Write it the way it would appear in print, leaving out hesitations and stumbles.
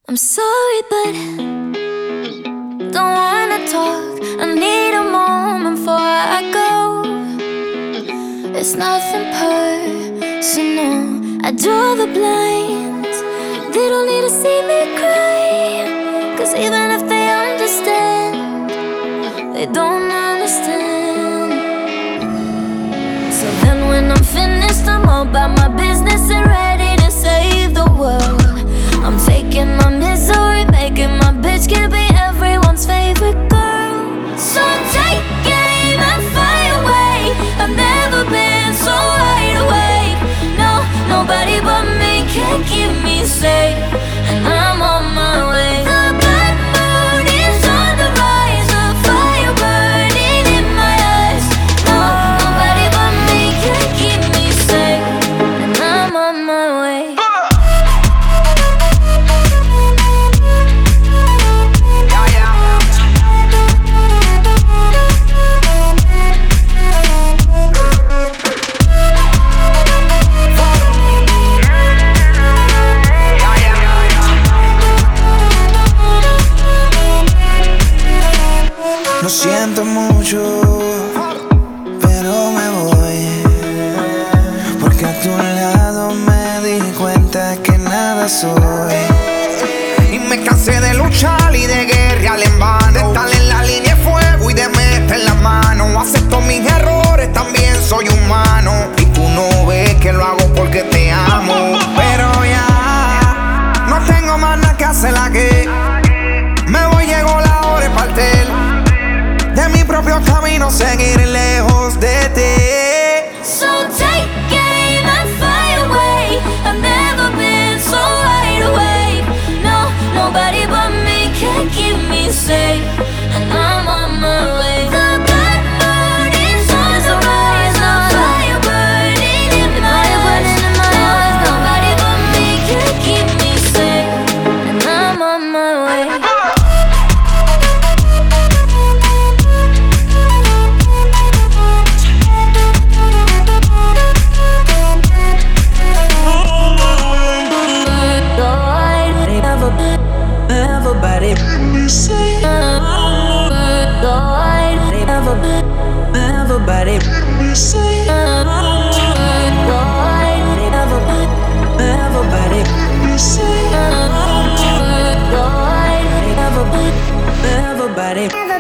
I'm sorry, but don't wanna talk. I need a moment before I go. It's nothing personal. I draw the blinds. They don't need to see me cry, 'cause even if they understand, they don't understand. So then when I'm finished, I'm all about my business and ready to save the world. I'm faking my misery, making my bitch can be everyone's favorite girl. So take aim and fire away. I've never been so wide awake. No, nobody but me can keep me safe, and I'm on my way. The bad mood is on the rise, a fire burning in my eyes. No, nobody but me can keep me safe, and I'm on my way. Lo siento mucho, pero me voy, porque a tu lado me di cuenta que nada soy. Y me cansé de luchar y de guerrear en vano, de estar en la línea de fuego y de meter la mano. Acepto mis errores, también soy humano, y tú no ves que lo hago porque te amo. Pero ya no tengo más nada que hacer aquí. Me voy, llegó la hora de partir de mi propio camino, seguir lejos de ti. So take aim and fire away. I've never been so wide awake. No, nobody but me can keep me safe, and I'm on my way. The bad mood is on the rise, a fire burning in my eyes. No, nobody but me can keep me safe, and I'm on my way. Everybody, everybody, everybody, everybody.